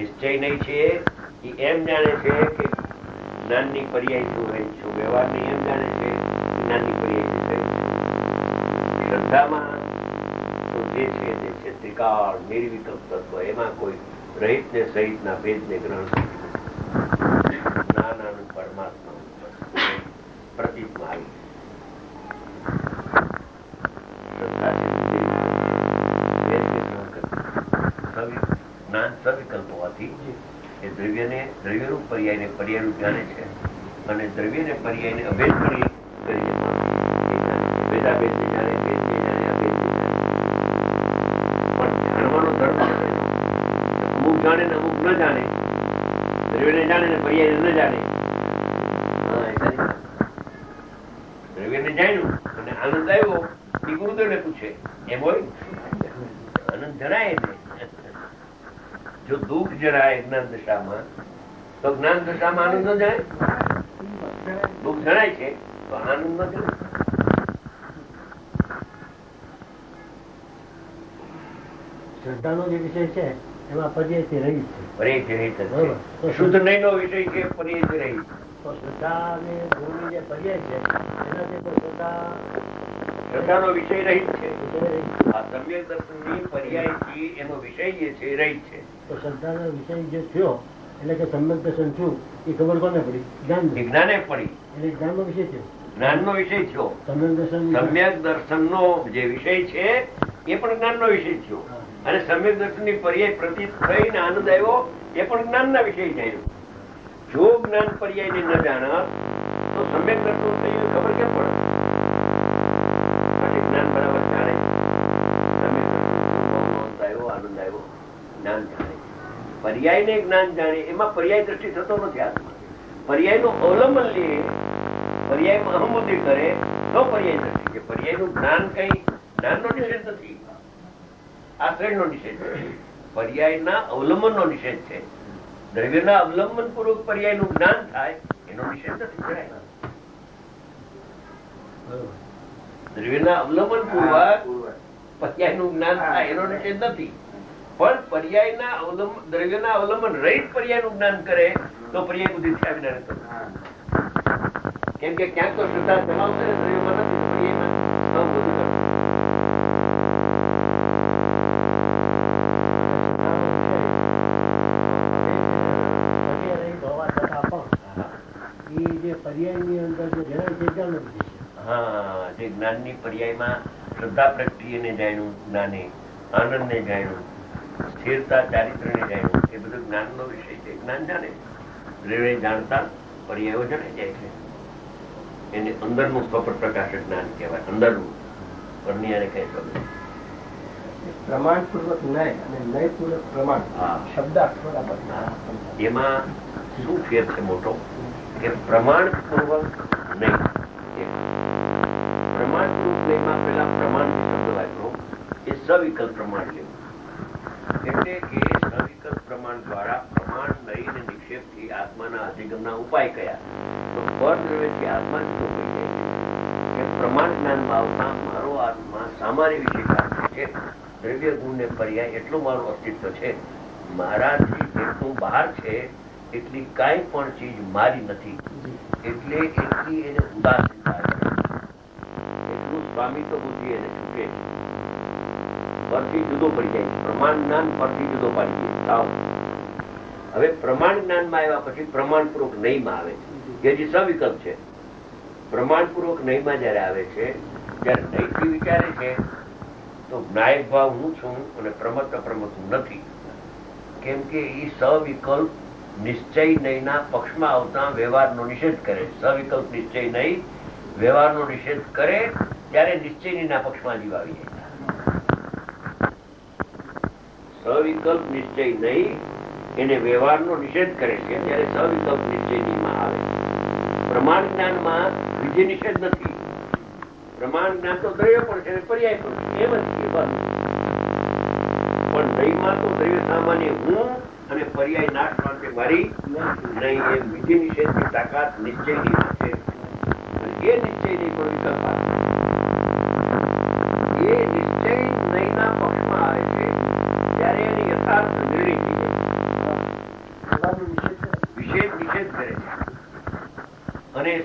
નિશ્ચય નહીં છે એ એમ જાણે છે કે જ્ઞાનની પર્યાય શું રહી છું, વ્યવહારની એમ જાણે છે જ્ઞાનની પર્યાય શું રહી છું. શ્રદ્ધામાં તો જે છે તે છે ત્રિકાળ નિર્વિકલ્પ તત્વ, એમાં કોઈ રહિત ને સહિત ના ભેદ ને ગ્રહણ જ્ઞાન પરમાત્મા પ્રતીતમાં આવી શ્રદ્ધા છે ભેદ ને ગ્રહણ કરતી જ્ઞાન સવિકલ્પ હોવાથી એ દ્રવ્યનું પર્યાયને પર્યાયનું જાણે છે અને દ્રવ્યને પર્યાયને અભેદ કરીને ભેદાભેદ ને જાણે, ભેદ ને જાણે, અભેદ ને જાણે. પણ જાણવાનો ધર્મ અમુક જાણે ને અમુક ન જાણે, દ્રવ્યને જાણે ને પર્યાયને ન જાણે. દ્રવ્યને જાણ્યું અને આનંદ આવ્યો એ ગુરુદેવને પૂછે એમ હોય? આનંદ જણાય ને. જો દુઃખ જણાય જ્ઞાન દશામાં તો જ્ઞાન દશામાં આનંદ ન જાય. દુઃખ જણાય છે તો આનંદ ન જણાય. શ્રદ્ધાનો જે વિષય છે એમાં પર્યાયથી રહિત છે. પર્યાયથી રહિત છે. શુદ્ધ નહીં નો વિષય છે પર્યાયથી રહિત. તો શ્રદ્ધા અને ગુરુની જે પર્યાય છે એનાથી તો શ્રદ્ધાનો વિષય રહિત છે. આ સમ્યક દર્શનની પર્યાયથી એનો વિષય જે છે એ રહિત છે. તો શ્રદ્ધાનો વિષય જે થયો એટલે કે સમ્યક દર્શન થયું એ ખબર કોને પડી? જ્ઞાને પડી. એટલે જ્ઞાનનો વિષય થયો. જ્ઞાનનો વિષય થયો. સમ્યક દર્શનનો જે વિષય છે એ પણ જ્ઞાનનો વિષય થયો અને સમ્યક દર્શનની પર્યાય પ્રતીત થઈને આનંદ આવ્યો એ પણ જ્ઞાનના વિષય જાણ્યું. જો જ્ઞાન પર્યાયને ન જાણત તો સમ્યક દર્શન થઈ ખબર કેમ પડે? માટે જ્ઞાન બરાબર જાણે. સમ્યક દર્શન આવ્યો, આનંદ આવ્યો, જ્ઞાન જાણે. પર્યાયને જ્ઞાન જાણે એમાં પર્યાય દ્રષ્ટિ થતો નથી. આત્મા પર્યાયનું અવલંબન લે, પર્યાયમાં અહમતિ કરે તો પર્યાય દ્રષ્ટિ છે. પર્યાયનું જ્ઞાન કઈ જ્ઞાનનો નિષેધ નથી, આશ્રયનો નિષેધ છે. પર્યાયના અવલંબનનો નિષેધ છે. દ્રવ્યના અવલંબન પૂર્વક પર્યાયનું જ્ઞાન થાય એનો નિષેધ નથી. દ્રવ્યના અવલંબન પૂર્વક પર્યાયનું જ્ઞાન થાય એનો નિષેધ નથી. પણ પર્યાયના દ્રવ્યના અવલંબન રહિત પર્યાયનું જ્ઞાન કરે તો પર્યાય બુદ્ધિ થયા વિના નથી. કેમ કે ક્યાંક તો શ્રદ્ધા ચલાવશે ને દ્રવ્યમાં નથી, પર્યાયમાં બધું કરશે. જે જ્ઞાનની પર્યાયમાં શ્રદ્ધા પ્રગટીને જાણ્યું, જ્ઞાને આનંદને જાણ્યું, સ્થિરતા ચારિત્રને જાણ્યું, એ બધું જ્ઞાનનો વિષય છે. જ્ઞાન જાણે દ્રવ્ય જાણતા પર્યાયો જણાઈ જાય છે. એને અંદરનું સ્વપ્ન પ્રકાશ જ્ઞાન કહેવાય. અંદરનું પરનિયારે કઈ શબ્દ પ્રમાણપૂર્વક નય અને નયપૂર્વક પ્રમાણ શબ્દ એમાં શું ફેર છે મોટો? કે પ્રમાણપૂર્વક નહીં, પ્રમાણપૂર્વક નહીંમાં પેલા પ્રમાણ જે શબ્દ વાપરો એ સવિકલ્પ પ્રમાણ લેવું. એટલે કે સવિકલ્પ પ્રમાણ દ્વારા પ્રમાણ નહીં ને નિક્ષેપ થી આત્માના અધિગમના ઉપાય કયા? તો પરદ્રવ્યથી આત્મા જુદો પડી જાય છે. કે પ્રમાણ જ્ઞાનમાં આવતા મારો આત્મા સામાન્ય વિષય છે. દ્રવ્ય ગુણ ને પર્યાય એટલું મારું અસ્તિત્વ છે. મારાથી જેટલું બહાર છે એટલી કાંઈ પણ ચીજ મારી નથી. એટલે એટલી એને ઉદાસીનતા એટલું સ્વામિત્વ બુદ્ધિ એને છૂટે છે. પરથી જુદો પડી જાય છે. પ્રમાણ જ્ઞાન પરથી જુદો પાડી દે સાવ. હવે પ્રમાણ જ્ઞાનમાં આવ્યા પછી પ્રમાણપૂર્વક નહીંમાં આવે છે, જે સવિકલ્પ છે. પ્રમાણપૂર્વક નહીંમાં જયારે આવે છે ત્યારે નહીંથી વિચારે છે તો જ્ઞાયક ભાવ હું છું અને પ્રમત અપ્રમત હું નથી. કેમ કે એ સવિકલ્પ નિશ્ચય નહીંના પક્ષમાં આવતા વ્યવહારનો નિષેધ કરે. સવિકલ્પ નિશ્ચય નહીં વ્યવહારનો નિષેધ કરે ત્યારે નિશ્ચય નહીંના પક્ષમાં જીવ આવી જાય. સવિકલ્પ નિશ્ચય નહીં એને વ્યવહારનો નિષેધ કરે છે ત્યારે સવિકલ્પ નિશ્ચય નહીંમાં આવે. પ્રમાણ જ્ઞાનમાં વિધિ નિષેધ નથી. પ્રમાણ જ્ઞાન તો દ્રવ્ય પણ છે, પર્યાય પણ છે, એમ જ પણ નહીંમાં તો દ્રવ્ય સામાન્ય હું અને પર્યાય નાશ માટે મારી નહીં એમ વિધિ નિષેધની તાકાત નિશ્ચય નહીં છે. એ નિશ્ચય નહીં પણ વિકલ્પ એ નિશ્ચય નહીંના પક્ષમાં આવે છે ત્યારે એની યથાર્થ નિર્ણય થઈ જાય.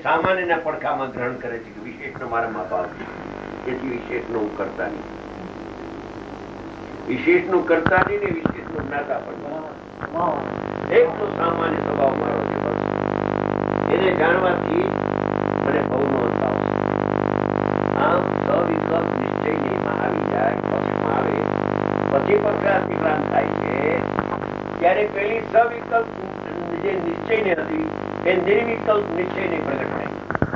સામાન્યના પડખામાં ગ્રહણ કરે છે કે વિશેષનો મારામાં ભાવ છે, તેથી વિશેષનો હું કરતા નહીં. વિશેષનું કરતા નહીં ને વિશેષનું જ્ઞાતા પણ એટલો સામાન્ય સ્વભાવ મારો છે. બસ એને જાણવાથી મને ભવનો અંત આવશે. આમ સવિકલ્પ નિશ્ચય એમાં આવી જાય, પક્ષમાં આવે, પછી પક્ષાથી જ્ઞાન થાય છે. ત્યારે પેલી સવિકલ્પ જે નિશ્ચયની હતી એ નિર્વિકલ્પ નિશ્ચયની પ્રગટ થાય.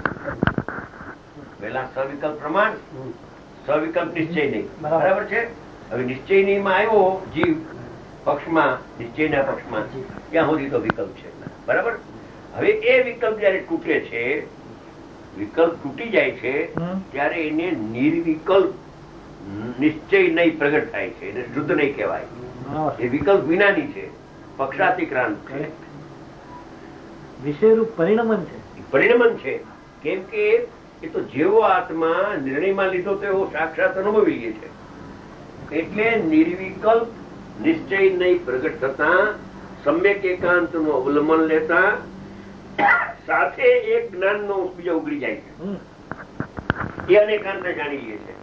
પેલા સવિકલ્પ પ્રમાણ, સવિકલ્પ નિશ્ચય નહીં. બરાબર છે. હવે નિશ્ચય માં આવ્યો જીવ પક્ષમાં, નિશ્ચયના પક્ષમાં, ત્યાં સુધી તો વિકલ્પ છે. બરાબર. હવે એ વિકલ્પ જયારે તૂટે છે, વિકલ્પ તૂટી જાય છે, ત્યારે એને નિર્વિકલ્પ નિશ્ચય નહીં પ્રગટ થાય છે. એને શુદ્ધ નહીં કહેવાય. એ વિકલ્પ વિનાની છે, પક્ષાતિક્રાંત છે, વિષયરૂપ પરિણમન છે. પરિણમન છે. કેમ કે એ તો જેવો આત્મા નિર્ણયમાં લીધો તો એવો સાક્ષાત અનુભવી લે છે. એટલે નિર્વિકલ્પ નિશ્ચય નહીં પ્રગટ થતા સમ્યક એકાંત નું અવલંબન લેતા સાથે એક જ્ઞાન નો બીજો ઉગડી જાય છે. એ અનેકાંત જાણી લે છે.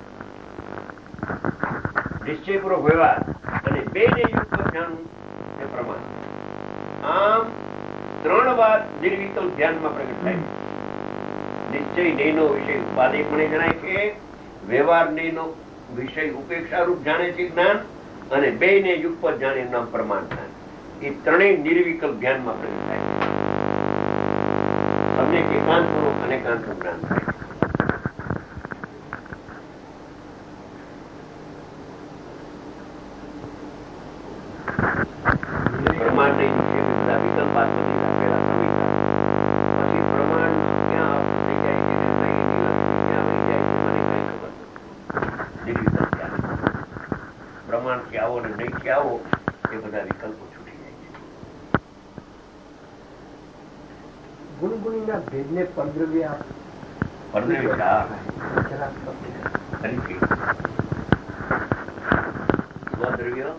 નિશ્ચયપૂર્વક વ્યવહાર અને બે ને યુક્ત જ્ઞાન ને પ્રમાણ. આમ ત્રણ વાત નિર્વિકલ્પ ધ્યાનમાં પ્રગટ થાય છે. નિશ્ચય નહીનો વિષય ઉપાદેયપણે જણાય છે, વ્યવહાર નહીનો વિષય ઉપેક્ષા રૂપ જાણે છે જ્ઞાન, અને બે ને યુગપત જાણે નામ પ્રમાણ જ્ઞાન. એ ત્રણેય નિર્વિકલ્પ ધ્યાનમાં પ્રગટ થાય છે. તમને એકાંત નું અનેકાંત નું જ્ઞાન થાય. પ્રમાણ નહીં છે બધા વિકલ્પ આપી દીધા પેલા સમીક્ષા, પછી પ્રમાણ ક્યાં થઈ જાય છે ને નહીં ક્યાં વહી જાય છે મને કઈ ખબર નથી. નિર્વિકલ્પ ધ્યાન. પ્રમાણ થી આવો ને નહીં થી આવો એ બધા વિકલ્પો છૂટી જાય છે. ગુણગુણીના ભેદને પરદ્રવ્ય પરદ્રવ્ય ફરીથી સ્વદ્રવ્ય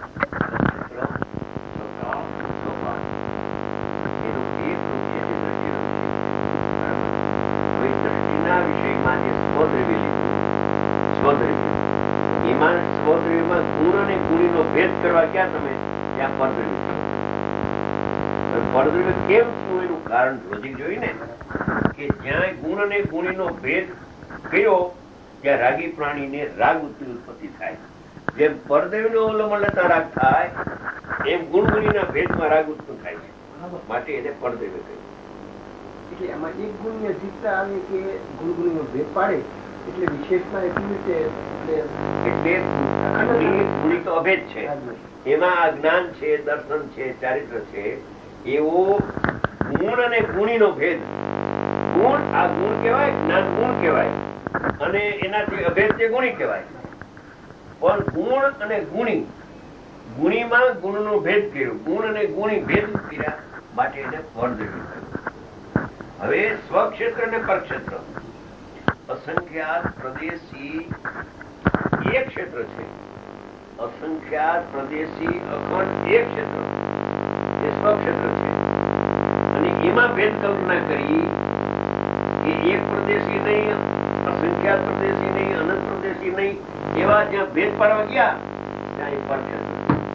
વિષયમાં જે સ્વદ્રવ્ય લીધું, સ્વદ્રવ્ય એમાં સ્વદ્રવ્યમાં ગુણ અને ગુણીનો ભેદ કરવા ક્યાં તમે ત્યાં પરદ્રવ્ય છો. પરદ્રવ્ય કેમ શું એનું કારણ લોજિક જોયું ને, કે જ્યાં ગુણ અને ગુણીનો ભેદ કર્યો ત્યાં રાગી પ્રાણીને રાગ ઉત્પત્તિ થાય. જેમ પરદ્રવ્યનો અવલંબન લેતા રાગ થાય એમ ગુણ ગુણીના ભેદમાં રાગ ઉત્પન્ન થાય છે. માટે એને પરદ્રવ્ય કહ્યું. એટલે એમાં એક ગુણની અધિકતા આવે કે ગુણગુણીનો ભેદ પાડે એટલે વિશેષતા એટલી રીતે એટલે ગુણી તો અભેદ છે. એમાં આ જ્ઞાન છે, દર્શન છે, ચારિત્ર છે. એવો ગુણ અને ગુણીનો ભેદ. ગુણ આ ગુણ કહેવાય, જ્ઞાન ગુણ કહેવાય, અને એનાથી અભેદ તે ગુણી કહેવાય. પણ ગુણ અને ગુણી, ગુણીમાં ગુણનો ભેદ કર્યો, ગુણ અને ગુણી ભેદ કર્યા માટે એને પરદ્રવ્ય કહ્યું. હવે સ્વક્ષેત્ર અને પરક્ષેત્ર અસંખ્યાત પ્રદેશી એક ક્ષેત્ર છે. અસંખ્યાત પ્રદેશી અખંડ એક ક્ષેત્ર એ સ્વક્ષેત્ર છે. અને એમાં ભેદ કલ્પના કરી કે એક પ્રદેશી નહીં, અસંખ્યાત પ્રદેશી નહીં, અનંત પ્રદેશી નહીં, એવા જ્યાં ભેદ પાડવા ગયા ત્યાં એ પરક્ષેત્ર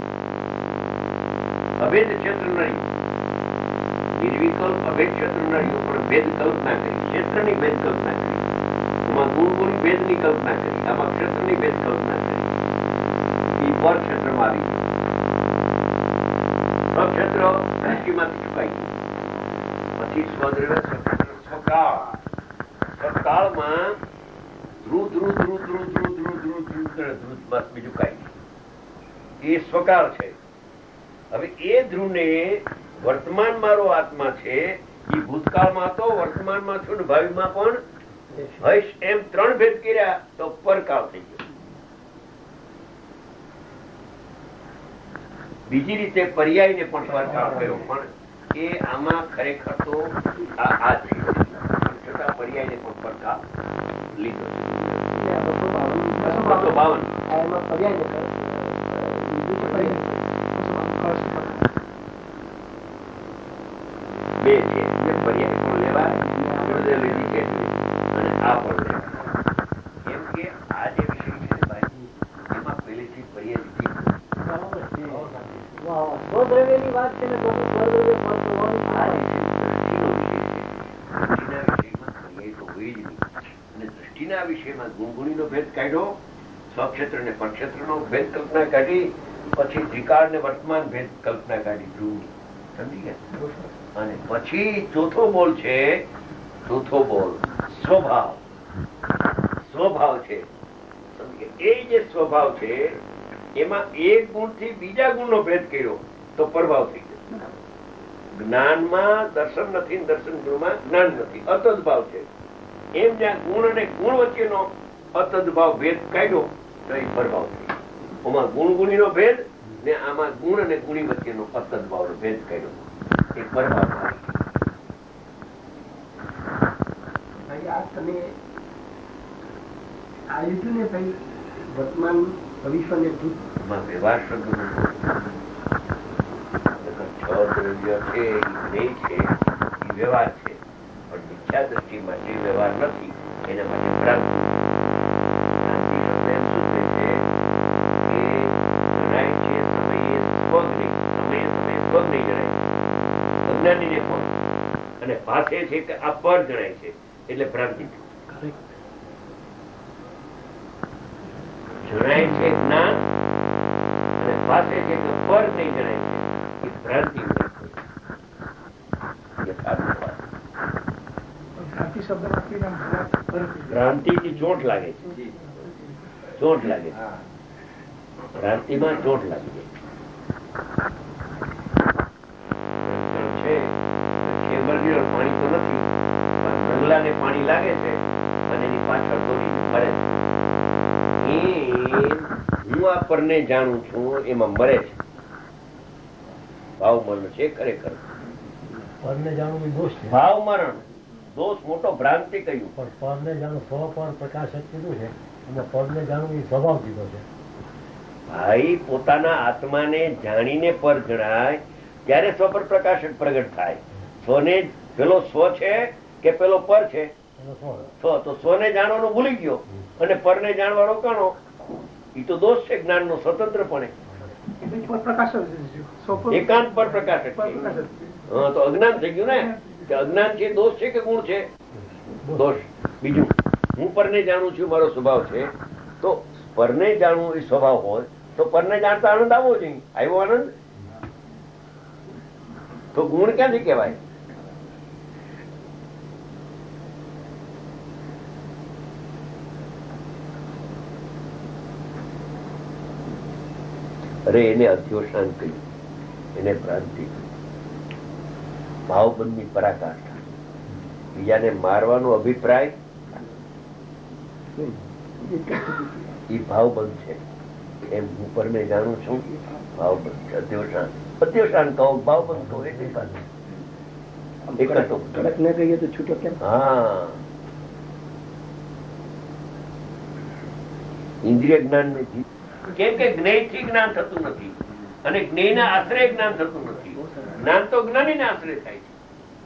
અભેદ ક્ષેત્ર નહીં. નિર્વિકલ્પ અભેદ ક્ષેત્ર ન રહ્યું, પણ ભેદ કલ્પના કરી, ક્ષેત્રની ભેદ કલ્પના કરી. એમાં ગુણ ગુણી ભેદની કલ્પના કરી, આમાં ક્ષેત્રની ભેદ કલ્પના કરી. એ પર ક્ષેત્રમાં આવી ગયું. સ્વક્ષેત્ર દૃષ્ટિમાંથી ચુકાઈ ગયું. પછી સ્વદ્રવ્ય સ્વક્ષેત્ર સ્વકાળ. સ્વકાળમાં ધ્રુવ ધ્રુવ ધ્રુવ ધ્રુવ ધ્રુવ ધ્રુવ ધ્રુવ ધ્રુવ ધ્રુવ બસ બીજું કઈ નહીં. એ સ્વકાળ છે. હવે એ ધ્રુવને વર્તમાન મારો આત્મા છે, એ ભૂતકાળમાં હતો, વર્તમાનમાં છું ને ભાવિમાં પણ હશ, એમ ત્રણ ભેદ કર્યા તો પરકાળ થઈ ગયો. બીજી રીતે પર્યાયને પણ પરકાળ કર્યો, પણ એ આમાં ખરેખર તો આ છે, છતાં પર્યાયને પણ પરકાળ લીધો. 252 બે છે, પર્યાય પણ લેવાય, સ્વદ્રવ્યની વાત છે ને તો સ્વદ્રવ્ય પડતો આ દ્રષ્ટિનો વિષય છે. દ્રષ્ટિના વિષયમાં પર્યાય તો હોય જ નહીં. અને દ્રષ્ટિના વિષયમાં ગુણગુણીનો ભેદ કાઢ્યો, સ્વક્ષેત્ર ને પરક્ષેત્રનો ભેદ કલ્પના કાઢી, પછી ત્રિકાળ ને વર્તમાન ભેદ કલ્પના કાઢી ધ્રુવની. સમજી ગયા? અને પછી ચોથો બોલ છે, ચોથો બોલ સ્વભાવ. સ્વભાવ છે, એ જે સ્વભાવ છે એમાં એક ગુણ થી બીજા ગુણ નો ભેદ કર્યો તો પ્રભાવ થઈ ગયો. જ્ઞાનમાં દર્શન નથી, દર્શન ગુણમાં જ્ઞાન નથી, અતદભાવ છે. એમ જ્યાં ગુણ અને ગુણ વચ્ચેનો અતદભાવ ભેદ કાઢ્યો તો એ પ્રભાવ થઈ ગયો. આમાં ગુણગુણીનો ભેદ ને આમાં ગુણ અને ગુણી વચ્ચેનો અતદભાવનો ભેદ કાઢ્યો એ પ્રભાવ. તમે આ લીધું ને ભાઈ વર્તમાન ભવિષ્ય ને ભૂત વ્યવહાર શબ્દ છ દ્રવ્ય છે એ જ્ઞેય છે, એ વ્યવહાર છે, પણ મિથ્યા દ્રષ્ટિ માટે વ્યવહાર નથી. એના માટે ભ્રાંતિ. ભ્રાંતિ શબ્દ એમ સૂચવે છે કે જણાય છે સમયે સ્વજ્ઞ, સમયે સમયે સ્વજ્ઞ જણાય છે અજ્ઞાનીને પણ, અને પાસે છે કે આ પર જણાય છે એટલે ભ્રાંતિ. જણાય છે જ્ઞાન અને પાસે છે કે પર નહીં જણાય છે એ ભ્રાંતિ. ભ્રાંતિ થી ચોટ લાગે છે, ચોટ લાગે છે, ભ્રાંતિમાં ચોટ લાગી જાય છે. પાણી તો નથી પણ બંગલાને પાણી લાગે છે અને એની પાછળ દોડીને મરે છે. હું આ પરને જાણું છું એમાં મરે છે. ભાવ મરણ છે ખરેખર. પરને જાણવું દોષ છે. ભાવ મરણ દોષ મોટો ભ્રાંતિ કહ્યું. પણ પરને જાણવું સ્વ પર પ્રકાશક કીધું છે અને પરને જાણવું એ સ્વભાવ કીધો છે. ભાઈ પોતાના આત્માને જાણીને પર જણાય ત્યારે સ્વ પર પ્રકાશક પ્રગટ થાય. સ્વને પેલો સ્વ છે કે પેલો પર છે? સ્વ. તો સ્વને જાણવાનો ભૂલી ગયો અને પરને જાણવાનો કાણો. એ તો દોષ છે જ્ઞાન નો સ્વતંત્રપણે. એકાંત પર પ્રકાશક છે. તો અજ્ઞાન થઈ ગયું ને. કે અજ્ઞાન છે દોષ છે કે ગુણ છે? દોષ. બીજું, હું પરને જાણું છું મારો સ્વભાવ છે, તો પરને જાણવું એ સ્વભાવ હોય તો પરને જાણતા આનંદ આવવો જોઈએ. આવ્યો આનંદ? તો ગુણ ક્યાંથી કહેવાય? અરે એને અધ્યોષાન કહ્યું, એને ભ્રાંતિ, ભાવબંધની પરાકાષ્ઠા. બીજાને મારવાનો અભિપ્રાય એ ભાવબંધ છે. એમ હું પરને જાણું છું ભાવબંધ છે. અધ્યોષાન, અધ્યોષાન કહો, ભાવબંધ કહો, એક કહીએ તો છૂટો કેમ? હા, ઇન્દ્રિય જ્ઞાન નથી. કેમ કે જ્ઞેય થી જ્ઞાન થતું નથી અને જ્ઞેયના આશ્રય જ્ઞાન થતું નથી. જ્ઞાન તો જ્ઞાનીના આશ્રય થાય છે.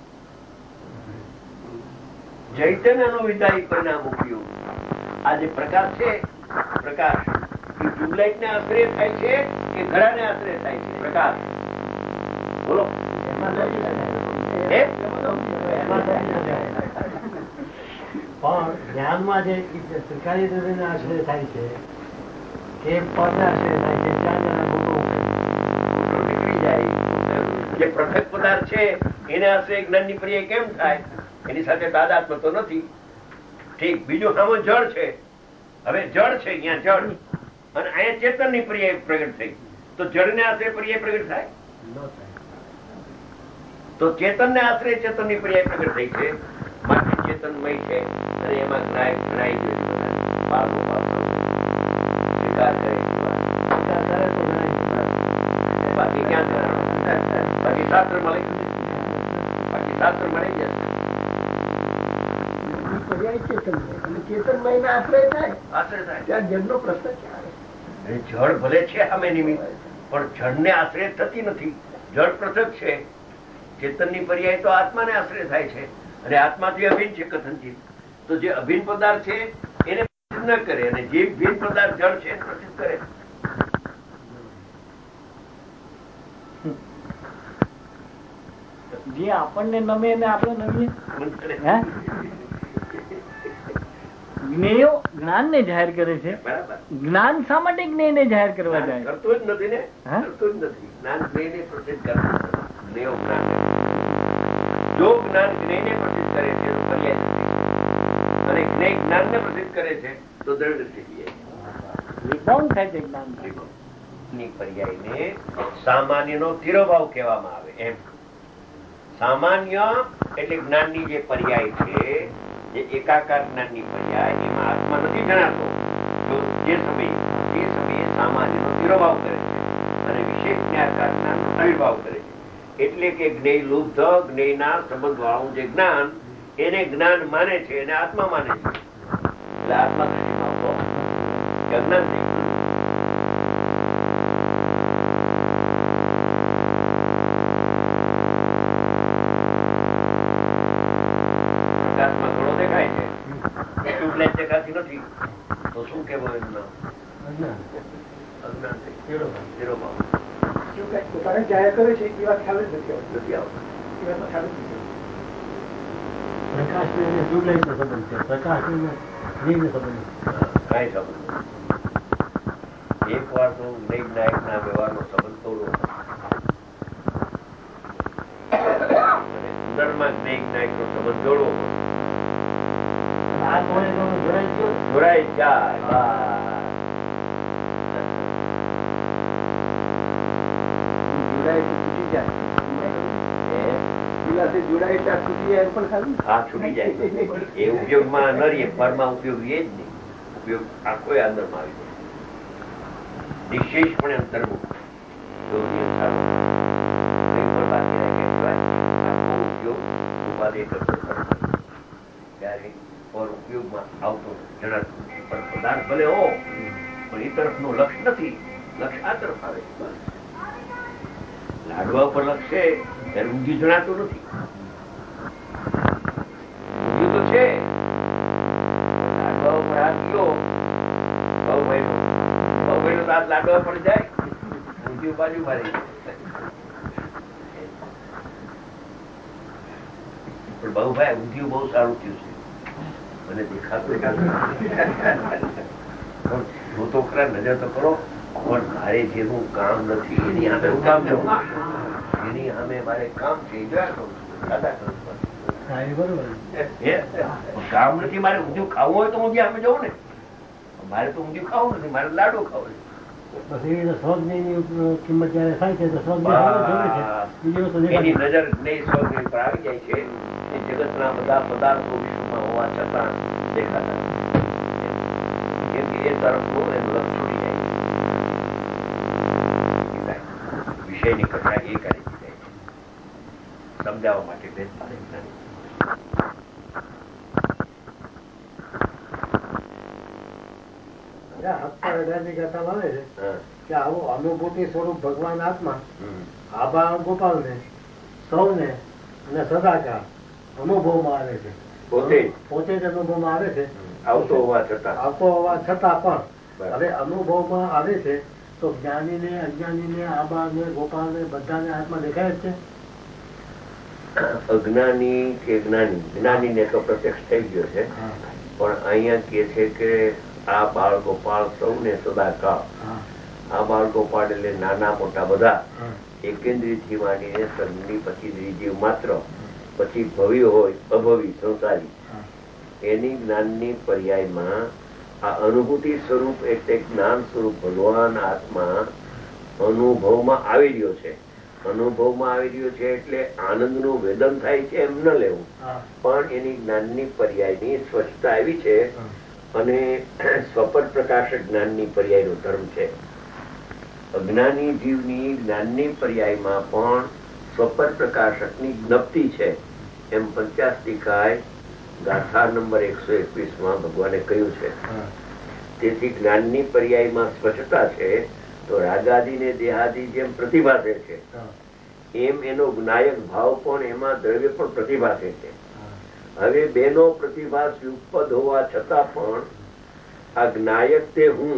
ચૈતન્ય નું વિધાયી પરિણામ ઉપયોગ. આ જે પ્રકાશ છે, પ્રકાશ એ ટ્યુબલાઇટ ને આશ્રય થાય છે કે ઘડાને આશ્રય થાય છે? પ્રકાશ. બોલો. પણ જ્ઞાનમાં જે સરકારી દ્રવ્યને આશ્રય થાય છે કે પદને આશ્રય થાય છે, ત્યાં મોટો નીકળી જાય. જે પૃથક પદાર્થ છે એને આશ્રય જ્ઞાન ની પર્યાય કેમ થાય? એની સાથે તાદાત્મ્ય તો નથી. ઠીક. બીજું આમાં જળ છે. હવે જળ છે, અહીંયા જળ, અને અહીંયા ચેતન ની પર્યાય પ્રગટ થઈ, તો જળ ને આશ્રય પર્યાય પ્રગટ થાય? તો ચેતન ને આશ્રય ચેતન ની પર્યાય પ્રગટ થઈ છે. માટે ચેતનમય છે અને એમાં જ્ઞાય ગણાય છે. પાલો પાસો સ્વીકાર કરે છે. બાકી ક્યાં ગણાય? બાકી શાસ્ત્ર મળે, બાકી શાસ્ત્ર મળી જશે. ચેતનમય આશ્રય થાય, ત્યાં જળનો પ્રશ્ન ક્યાં? જળ ભલે છે અમે નિમિત્ત, પણ જળ ને આશ્રય થતી નથી. જળ પૃથક છે. ચેતન ની પર્યાય તો આત્માને આશ્રય થાય છે અને આત્માથી અભિન્ન છે કથનથી. તો જે અભિન્ન પદાર્થ છે એને ન કરે અને જે ભિન્ન પદાર્થ જળ છે એને પ્રસિદ્ધ કરે. જે આપણને નમે એને આપણે નમીએ. જ્ઞેયો જ્ઞાન ને જાહેર કરે છે. જ્ઞાન શા માટે જ્ઞેય ને જાહેર કરવા જાય? કરતું જ નથી ને, કરતું જ નથી. જ્ઞાન જ્ઞેય ને પ્રસિદ્ધ કરતું જ્ઞેયો જ્ઞાન. જો જ્ઞાન જ્ઞેય ને પ્રસિદ્ધ કરે છે તો પર્યાય નથી, અને જ્ઞેય જ્ઞાન ને પ્રસિદ્ધ કરે છે તો દ્રઢ સ્થિતિ. રિબાઉન્ડ થાય છે જ્ઞાન ની પર્યાયને સામાન્ય નો તિરોભાવ કહેવામાં આવે. એમ સામાન્ય એટલે જ્ઞાનની જે પર્યાય છે, જે એકાકાર જ્ઞાનની પર્યાય, એમાં આત્મા નથી જણાતો. જો જે સમયે સામાન્ય નો તિરોભાવ કરે છે અને વિશેષ જ્ઞાકાર જ્ઞાન નો આવિર્ભાવ કરે છે. એટલે કે જ્ઞેય લુબ્ધ જ્ઞેયના સંબંધ વાળું જે જ્ઞાન, એને જ્ઞાન માને છે, એને આત્મા માને છે. એટલે આત્મા દૃષ્ટિમાં આવતો અજ્ઞાન થઈ ગયું. આકાશમાં ઘણો દેખાય છે, ટ્યુબલાઇટ દેખાતી નથી, તો શું કેવું એનું નામ? અજ્ઞાન થઈ ગયું. પોતાને જાહેર કરે છે એ વાત ખ્યાલ જ નથી આવતો. પ્રકાશ ને ટ્યુબલાઇટ નો સંબંધ છે, પ્રકાશ ને કઈ સંબંધ? એક વાર તો જ્ઞાયક ના વ્યવહારનો સંબંધ તોડવો, ઉદરમાં જ્ઞાયક નો સંબંધ જોડવો, જોડાઈ જાય. છૂટી જાય એ ઉપયોગમાં ન રહીએ, પરમાં ઉપયોગ એ જ નહીં. ઉપયોગ આખો અંદરમાં આવી જાય, વિશેષપણે અંતર્મુખ બાકી રાખે આખો ઉપયોગ ઉપાધિ કરતો ત્યારે પર ઉપયોગમાં આવતો જણાતું. પણ પદાર્થ ભલે હો, પણ એ તરફનું લક્ષ નથી, લક્ષ આ તરફ આવે. લાડવા ઉપર લક્ષ છે ત્યારે ઊંધિયું જણાતું નથી. ઊંધિયું તો છે, લાડવા ઉપર હાથ ગયો ભાઈ નો હાથ લાડવા પર જાય, ઊંધિયું બાજુ મારી. પણ ભાઈ ઊંધિયું બહુ સારું થયું છે, મને દેખાતું હું તો ખરા, નજર તો કરો. પણ મારે જેનું કામ નથી એની સામે હું કામ જવું, એની સામે મારે કામ છે જોયા કરું છું. કામ નથી, મારે ઊંધિયું ખાવું હોય તો હું સામે જવું ને. મારે તો ઊંધિયું ખાવું નથી, મારે લાડુ ખાવું છે. કિંમત જયારે થાય છે એની નજર જ્ઞેય સ્વજ્ઞ પર આવી જાય છે. જગતના બધા પદાર્થો વિશ્વમાં હોવા છતાં દેખાતા કેમ કે એ તરફનું એનું લક્ષ છૂટી જાય છે. વિષયની કથા એ કરી જાય છે સમજાવવા માટે. આવું અનુભૂતિ સ્વરૂપ ભગવાન આત્મા આબા ગોપાલ ને સૌને અને સદાકાળ અનુભવમાં આવે છે. પોતે જ અનુભવમાં આવે છે, આવતો હોવા છતાં પણ હવે અનુભવમાં આવે છે તો જ્ઞાની ને અજ્ઞાની ને આબા ને ગોપાલ ને બધાને આત્મા દેખાય જ છે. અજ્ઞાની કે જ્ઞાની, જ્ઞાની ને તો પ્રત્યક્ષ થઈ ગયો છે, પણ અહીંયા કે છે કે આ બાળ ગોપાળ સૌને સદાકાળ. આ બાળ ગોપાળ એટલે નાના મોટા બધા એકેન્દ્રિય થી માંડીને સગની પછી દ્વિજીવ માત્ર, પછી ભવી હોય અભવી સંસારી, એની જ્ઞાનની પર્યાયમાં આ અનુભૂતિ સ્વરૂપ એટલે જ્ઞાન સ્વરૂપ ભગવાન આત્મા અનુભવમાં આવી રહ્યો છે. અનુભવમાં આવી રહ્યો છે એટલે આનંદનું વેદન થાય છે એમ ન લેવું, પણ એની જ્ઞાનની પર્યાયની સ્વચ્છતા આવી છે અને સ્વપર પ્રકાશક જ્ઞાનની પર્યાયનો ધર્મ છે. અજ્ઞાની જીવની જ્ઞાનની પર્યાયમાં પણ સ્વપર પ્રકાશકની જ્ઞપ્તિ છે એમ 50 ગાથા નંબર 121 ભગવાને કહ્યું છે. તેથી જ્ઞાનની પર્યાયમાં સ્વચ્છતા છે તો રાગાદી ને દેહાદી જેમ પ્રતિભાસે છે એમ એનો જ્ઞાયક ભાવ પણ એમાં દ્રવ્ય પણ પ્રતિભાસે છે. હવે બેનો પ્રતિભાસ યુગપદ હોવા છતાં પણ આ જ્ઞાયક તે હું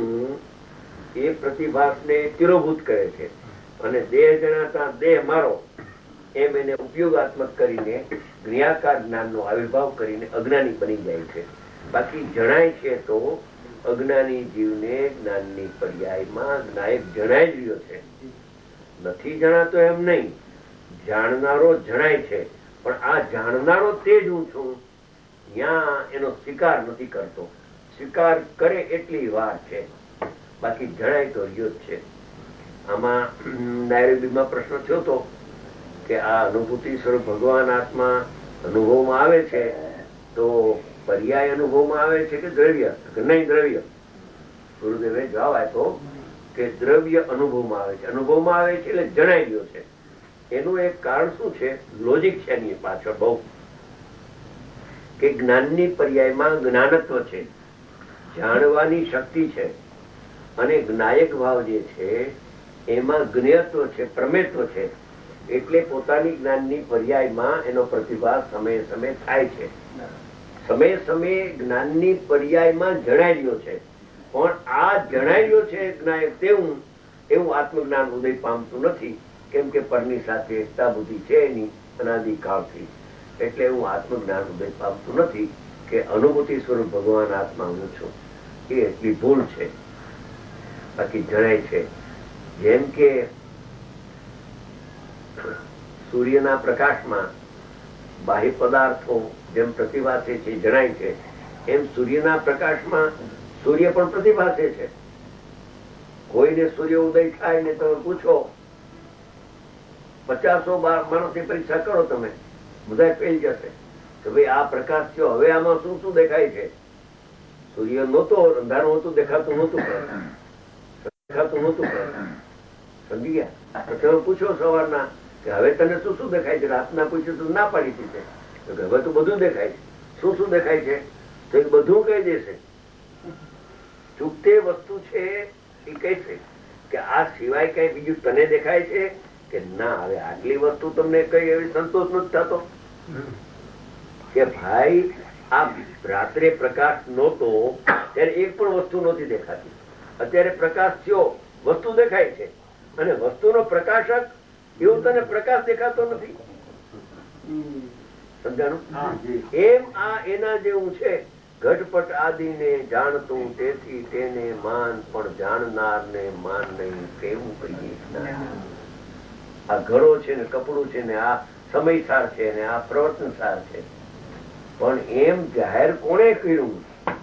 એ પ્રતિભાસને તિરોભૂત કરે છે અને દેહ જણાતા દેહ મારો એમ એને ઉપયોગાત્મક કરીને જ્ઞાકાર જ્ઞાનનો આવિર્ભાવ કરીને અજ્ઞાની બની જાય છે. બાકી જણાય છે તો અજ્ઞાની જીવને જ્ઞાનની પર્યાયમાં જ્ઞાયક જણાય જ રહ્યો છે. નથી જણાતો એમ નહીં, જાણનારો જણાય છે, પણ આ જાણનારો તે જ હું છું, ત્યાં એનો સ્વીકાર નથી કરતો. સ્વીકાર કરે એટલી વાર છે, બાકી જણાય તો રહ્યો જ છે. આમાં નાયરોબીમાં પ્રશ્ન થયો હતો કે આ અનુભૂતિ સ્વરૂપ ભગવાન આત્મા અનુભવમાં આવે છે તો પર્યાય અનુભવમાં આવે છે કે દ્રવ્ય? નહીં, દ્રવ્ય. ગુરુદેવે જવાબ આપ્યો કે દ્રવ્ય અનુભવમાં આવે છે. અનુભવમાં આવે છે એટલે જણાઈ ગયો છે. એનું એક કારણ શું છે? લોજિક છે એની પાછળ બહુ, કે જ્ઞાનની પર્યાયમાં જ્ઞાનત્વ છે, જાણવાની શક્તિ છે, અને જ્ઞાયક ભાવ જે છે એમાં જ્ઞેયત્વ છે, પ્રમેયત્વ છે. એટલે પોતાની જ્ઞાનની પર્યાયમાં એનો પ્રતિભાસ સમયે સમયે થાય છે. સમયે સમયે જ્ઞાનની પર્યાયમાં જણાઈ રહ્યો છે, પણ આ જણાઈ રહ્યો છે જ્ઞાયક તેવું એવું આત્મજ્ઞાન ઉદય પામતું નથી. કેમ કે પરની સાથે એકતા બુદ્ધિ છે એની અનાદિકાળથી. એટલે એવું આત્મજ્ઞાન ઉદય પામતું નથી કે અનુભૂતિ સ્વરૂપ ભગવાન આત્મા હું છું. એ એટલી ભૂલ છે. બાકી જણાય છે. જેમ કે સૂર્યના પ્રકાશમાં બાહ્ય પદાર્થો જેમ પ્રતિભાસે છે, જણાય છે, એમ સૂર્યના પ્રકાશમાં સૂર્ય પણ પ્રતિભાસે છે. કોઈને સૂર્ય ઉદય થાય ને તમે પૂછો, 50 માણસની પરીક્ષા કરો તમે, બધા ફેલ જશે કે ભાઈ આ પ્રકાશ થયો, હવે આમાં શું શું દેખાય છે? સૂર્ય નહોતો, અંધારું હતું, દેખાતું નહોતું, સમજી ગયા? તો તમે પૂછો સવારના કે હવે તને શું શું દેખાય છે? રાતના પૂછ્યું તો ના પાડી દીધી છે. હવે તો બધું દેખાય છે. શું શું દેખાય છે? તો એ બધું કહી દેશે. ચૂકતે વસ્તુ છે એ કહેશે કે આ સિવાય કઈ બીજું તને દેખાય છે કે ના? હવે આટલી વસ્તુ તમને કઈ એવી સંતોષ નથી થતો કે ભાઈ આ રાત્રે પ્રકાશ નહોતો ત્યારે એક પણ વસ્તુ નહોતી દેખાતી, અત્યારે પ્રકાશ થયો, વસ્તુ દેખાય છે, અને વસ્તુનો પ્રકાશક એવું તને પ્રકાશ દેખાતો નથી. સમજાણું? એમ આ એના જેવું છે. ઘટપટ આદિને જાણતું તેથી તેને માન, પણ જાણનારને માન નહીં, કેવું કહીએ? આ ઘડો છે ને કપડું છે ને આ સમયસાર છે ને આ પ્રવર્તનસાર છે, પણ એમ જાહેર કોણે કર્યું?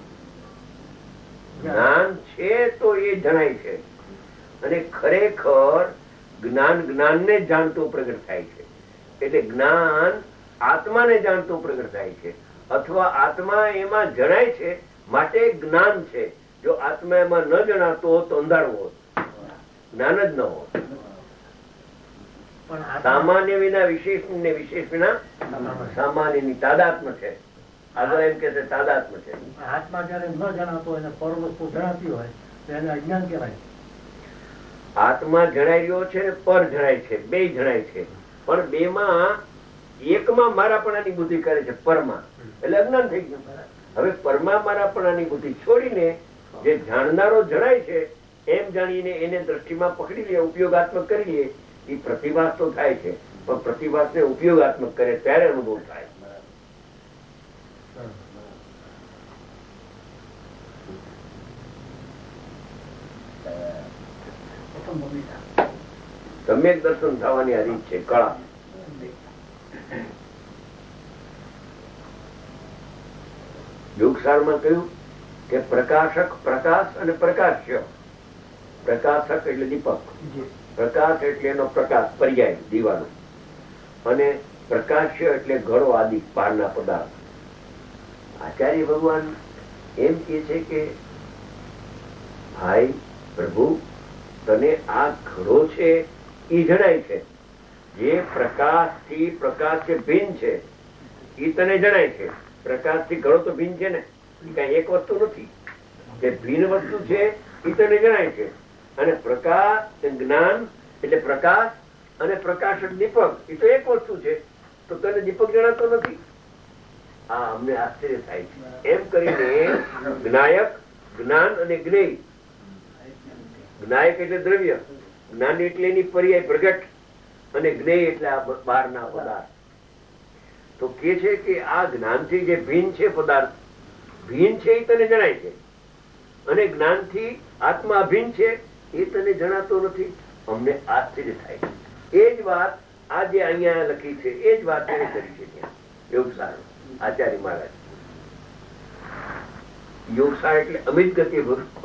જ્ઞાન છે તો એ જણાય છે, અને ખરેખર જ્ઞાન જ્ઞાનને જાણતું પ્રગટ થાય છે. એટલે જ્ઞાન આત્માને જાણતું પ્રગટ થાય છે, અથવા આત્મા એમાં જણાય છે માટે જ્ઞાન છે. જો આત્મા એમાં ન જણાતો હોત તો અંધારું હોત, જ્ઞાન જ ન હોત. સામાન્ય વિના વિશેષ ને વિશેષ વિના સામાન્યની તાદાત્મ્ય છે. આગળ એમ કે છે તાદાત્મ્ય છે. આત્મા જયારે ન જણાતો હોય પર વસ્તુ જણાતી હોય તો એને અજ્ઞાન કહેવાય. આત્મા જણાઈ રહ્યો છે, પર જણાય છે, બે જણાય છે, પણ બે માં એકમાં મારાપણાની બુદ્ધિ કરે છે, પરમાં, એટલે અજ્ઞાન થઈ ગયું. હવે પરમાં મારાપણાની બુદ્ધિ છોડીને જે જાણનારો જણાય છે એમ જાણીને એને દ્રષ્ટિમાં પકડી લે, ઉપયોગાત્મક કરી લે, એ પ્રતિભાસ તો થાય છે, પણ પ્રતિભાસને ઉપયોગાત્મક કરે ત્યારે અનુભવ થાય. સમ્યક દર્શન થવાની આ રીત છે, કળા. યોગસારમાં કહ્યું કે પ્રકાશક પ્રકાશ અને પ્રકાશ્ય. પ્રકાશક એટલે દીપક, પ્રકાશ એટલે એનો પ્રકાશ પર્યાય દીવાનો, અને પ્રકાશ્ય એટલે ઘડો આદિ બહારના પદાર્થ. આચાર્ય ભગવાન એમ કે છે કે ભાઈ પ્રભુ તને આ ઘડો છે એ જણાય છે, જે પ્રકાશથી પ્રકાશ ભિન્ન છે એ તને જણાય છે. પ્રકાશથી ઘડો તો ભિન્ન છે ને, કઈ એક વસ્તુ નથી. જે ભિન્ન વસ્તુ છે એ તને જણાય છે, અને પ્રકાશ જ્ઞાન એટલે પ્રકાશ અને પ્રકાશક દીપક એ તો એક વસ્તુ છે, તો તને દીપક જણાતો નથી. આ અમને આશ્ચર્ય થાય છે. એમ કરીને જ્ઞાયક, જ્ઞાન અને જ્ઞેય. જ્ઞાયક એટલે દ્રવ્ય, જ્ઞાન એટલે એની પર્યાય પ્રગટ, અને જ્ઞેય એટલે આ બહારના પદાર્થ. તો કે છે કે આ જ્ઞાનથી જે ભીન છે પદાર્થ, ભીન છે એ તને જણાય છે, અને જ્ઞાનથી આત્મા અભિન્ન છે એ તને જણાતો નથી. અમને આશ્ચર્ય થાય. એ જ વાત આ જે અહીંયા લખી છે એ જ વાત એને કરી છે ત્યાં યોગસાર આચાર્ય મહારાજ. યોગસાર એટલે અમિત ગતિ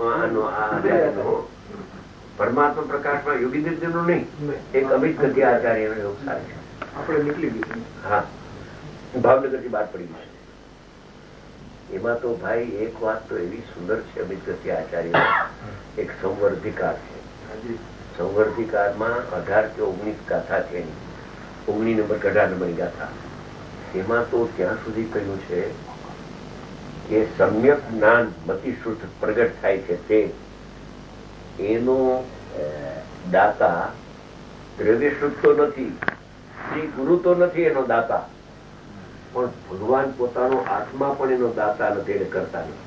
પરમાત્મા પ્રકાશમાં યોગીન્દ્ર નું નહીં, એક અમિત ગતિ આચાર્ય નો યોગસાર છે. આપણે નીકળી ગયું. હા, ભાવનગર થી બહાર પડી ગયું છે. એમાં તો ભાઈ એક વાત તો એવી સુંદર છે અમિત ગતિ આચાર્ય, એક સંવર્ધિકાર છે. સંવર્ધિકારમાં 18 કે 19 ગાથા છે એની, 19 નંબર 18 નંબરની ગાથા. એમાં તો ત્યાં સુધી કહ્યું છે કે સમ્યક જ્ઞાન મતિશ્રુત પ્રગટ થાય છે તે એનો દાતા દ્રવ્યશ્રુત તો નથી, શ્રી ગુરુ તો નથી એનો દાતા, પણ ભગવાન પોતાનો આત્મા પણ એનો દાતા નથી, એને કરતા નથી.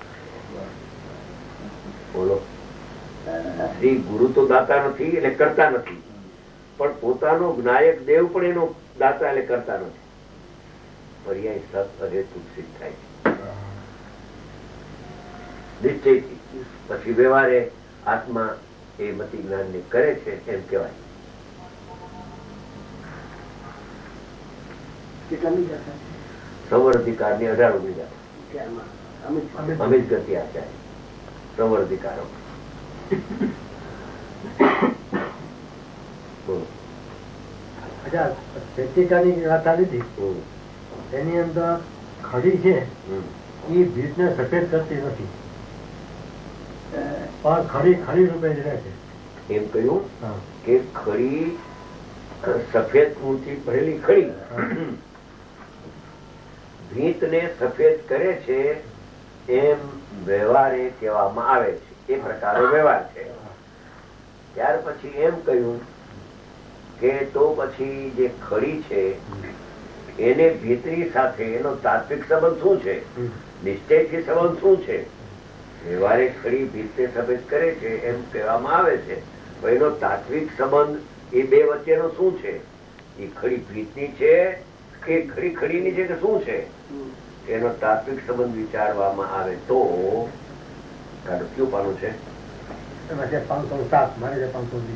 બોલો, શ્રી ગુરુ તો દાતા નથી એટલે કરતા નથી, પણ પોતાનો જ્ઞાયક દેવ પણ એનો દાતા એટલે કરતા નથી. પર્યાય સત અહેતુક સિદ્ધ થાય છે નિશ્ચયથી. પછી વ્યવહારે આત્મા એ મતિ જ્ઞાન ને કરે છે એમ કહેવાય. સંવર્ધિકાર ની 18 ગાથા, અમિત ગતિ આચાર્ય સંવર્ધિકારો. ની ગાથા લીધી, એની અંદર ખડી છે એ ભીત ને સફેદ કરતી નથી, પણ ખડી ખડી રૂપે જ રહે છે. એમ કહ્યું કે ખડી સફેદ ગુણથી ભરેલી ખડી ભીત ને સફેદ કરે છે એમ વ્યવહારે કહેવામાં આવે છે. એ પ્રકારે વ્યવહાર છે. ત્યાર પછી એમ કહ્યું કે તો પછી જે ખડી છે એને ભીતરી સાથે એનો તાત્વિક સંબંધ શું છે, નિશ્ચયથી સંબંધ શું છે? વ્યવહારે ખડી ભીતને સફેદ કરે છે એમ કહેવામાં આવે છે, એનો તાત્વિક સંબંધ એ બે વચ્ચેનો શું છે? એ ખડી ભીતની છે કે ખડી ખડીની છે કે શું છે? એનો તાત્વિક સંબંધ વિચારવામાં આવે તો કયું પાનું છે? 507 મારે 520.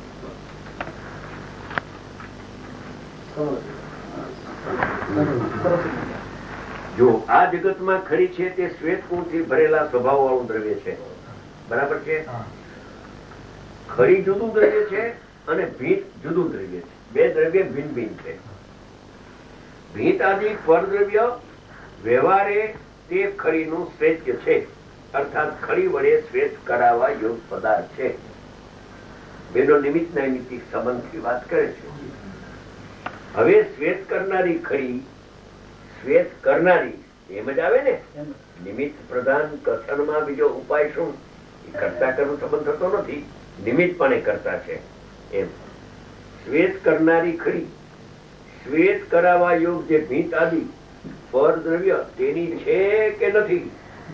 જો આ જગતમાં ખરી છે તે શ્વેત ગુણથી ભરેલા સ્વભાવ વાળું દ્રવ્ય છે, બરાબર છે? ખરી જુદું દ્રવ્ય છે અને ભીત જુદું દ્રવ્ય છે. બે દ્રવ્ય ભિન્ન ભિન્ન છે. ભીત આદિ પરદ્રવ્ય વ્યવહારે તે ખડીનું શ્વેત્ય છે, અર્થાત ખડી વડે શ્વેત કરાવવા યોગ પદાર્થ છે. બેનો નિમિત્ત નૈમિત્તિક સંબંધથી વાત કરે છે. હવે શ્વેત કરનારી ખડી, શ્વેત કરનારી એમ જ આવે ને, નિમિત્ત પ્રધાન કથનમાં બીજો ઉપાય શું? કરતા કરવું સંબંધ થતો નથી, નિમિત્ત પણ એ કરતા છે. એમ શ્વેત કરનારી ખડી શ્વેત કરાવવા યોગ જે ભીત આદિ પર દ્રવ્ય તેની છે કે નથી?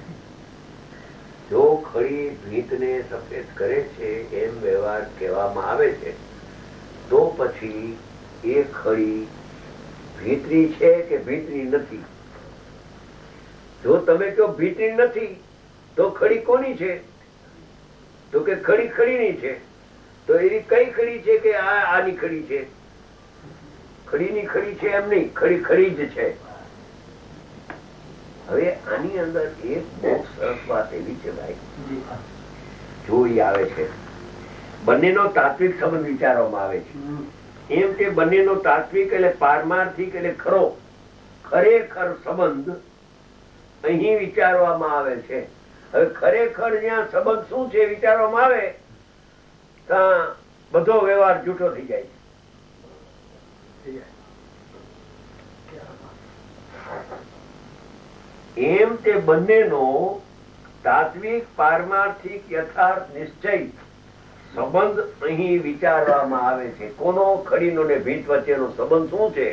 જો ખડી ભીતને સફેદ કરે છે એમ વ્યવહાર કહેવામાં આવે છે તો પછી એ ખડી ભીતરી છે કે ભીતરી નથી? જો તમે કહો ભીતરી નથી તો ખડી કોની છે? તો કે ખડી ખડીની છે. તો એવી કઈ ખડી છે કે આની ખડી છે? ખડીની ખડી છે એમ નહીં, ખડી ખડી જ છે. હવે આની અંદર એક બહુ સરસ વાત એવી છે ભાઈ, જો એ આવે છે બંનેનો તાત્વિક સંબંધ વિચારવામાં આવે છે. એમ કે બંનેનો તાત્વિક એટલે પારમાર્થિક એટલે ખરો ખરેખર સંબંધ અહીં વિચારવામાં આવે છે. હવે ખરેખર જ્યાં સંબંધ શું છે વિચારવામાં આવે ત્યાં બધો વ્યવહાર જૂઠો થઈ જાય છે. એમ તે બંનેનો તાત્વિક પારમાર્થિક યથાર્થ નિશ્ચય સંબંધ અહીં વિચારવામાં આવે છે. કોનો? ખડીનો ને ભીત વચ્ચેનો સંબંધ શું છે?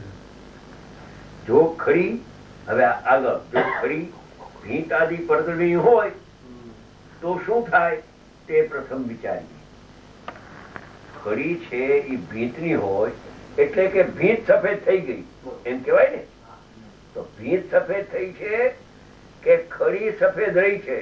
જો ખડી, હવે આગળ, જો ખડી ભીત આદિ પરદ્રવ્ય હોય તો શું થાય તે પ્રથમ વિચારીએ. ખડી છે એ ભીંતની હોય એટલે કે ભીંત સફેદ થઈ ગઈ એમ કેવાય ને. તો ભીંત સફેદ થઈ છે કે ખડી સફેદ રહી છે?